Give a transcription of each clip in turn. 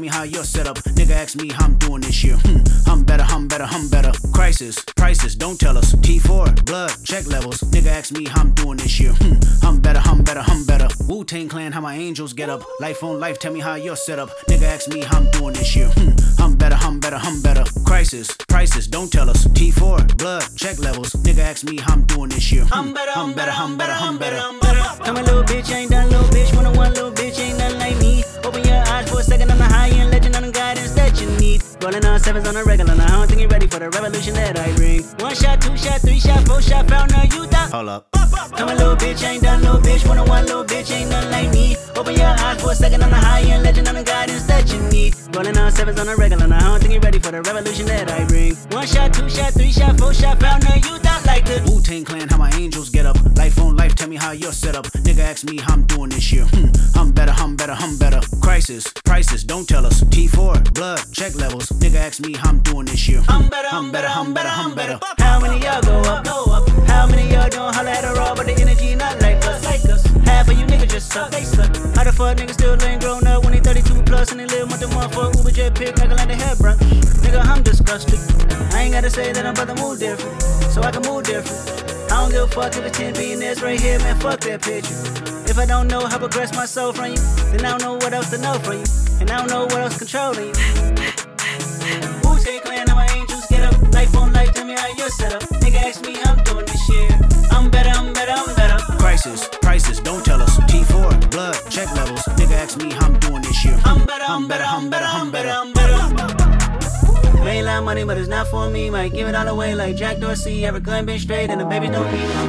me how you're set up. Nigga ask me how I'm doing this year. I'm better, I'm better, I'm better. Crisis, prices, don't tell us. T4, blood, check levels. Nigga ask me how I'm doing this year. I'm better, I'm better, I'm better. Wu-Tang Clan, how my angels get up. Life on life, tell me how you're set up. Nigga ask me how I'm doing this year. I'm better, I'm better, I'm better. Crisis, prices, don't tell us. T4, blood, check levels. Nigga ask me how I'm doing this year. I'm better, I'm better, I'm better, I'm better. Come a little bitch, ain't done little bitch. One-on-one little bitch, ain't nothing like me. Open your eyes for a second, I'm the high-end legend, I'm the guidance that you need. Rolling on sevens on a regular, now I don't think you're ready for the revolution that I bring. 1 shot, 2 shot, 3 shot, 4 shot, found now you thought. Hold up. Come a little bitch, ain't done little bitch. One-on-one little bitch, ain't nothing like me. Open your eyes for a second, I'm the high-end legend, I'm the guidance that you need. Rolling on sevens on a regular, now I don't think you're ready for the revolution that I bring. 1 shot, 2 shot, 3 shot, 4 shot, found now you thought like the Wu-Tang Clan, how my angels get up. Life on life, tell me how you're set up. Nigga ask me how I'm doing this year. I'm better, I'm better, I'm better. Crisis, prices, don't tell us. T4, blood, check levels. Nigga ask me how I'm doing this year. I'm better, I'm better, I'm better, I'm better. How many y'all go up? How many y'all don't holler at a raw, but the energy not like us? Half of you niggas just suck. How the fuck niggas still ain't grown up when they 32 plus and they live with the motherfucker Uber jet pick like a land of hair, bruh? Nigga, I'm disgusted. I ain't gotta say that I'm about to move different, so I can move different. I don't give a fuck if it's 10 billionaires right here, man, fuck that picture. If I don't know how to progress my soul from you, then I don't know what else to know from you, and I don't know what else controlling you. Wu-Tang Clan, how my angels get up. Life on life, tell me how you're set up. Nigga ask me how I'm doing this year. I'm better, I'm better, I'm better. Crisis, prices, don't tell us. T4, blood, check levels. Nigga ask me how I'm doing this year. I'm better, I'm better, I'm better, I'm better, I'm better. Made a lot of money, but it's not for me. Might give it all away like Jack Dorsey. Every gun been straight and the babies don't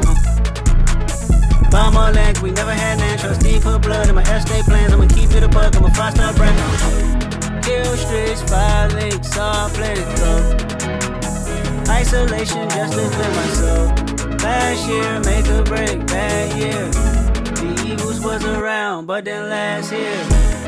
eat. Buy more land, we never had land. Trustee put blood in my estate plans. I'ma keep it a buck, I'm a 5-star brand. Kill streets, 5 links, all play go. Isolation just to clear my soul. Last year, make or break, bad year. The Eagles was around, but then last year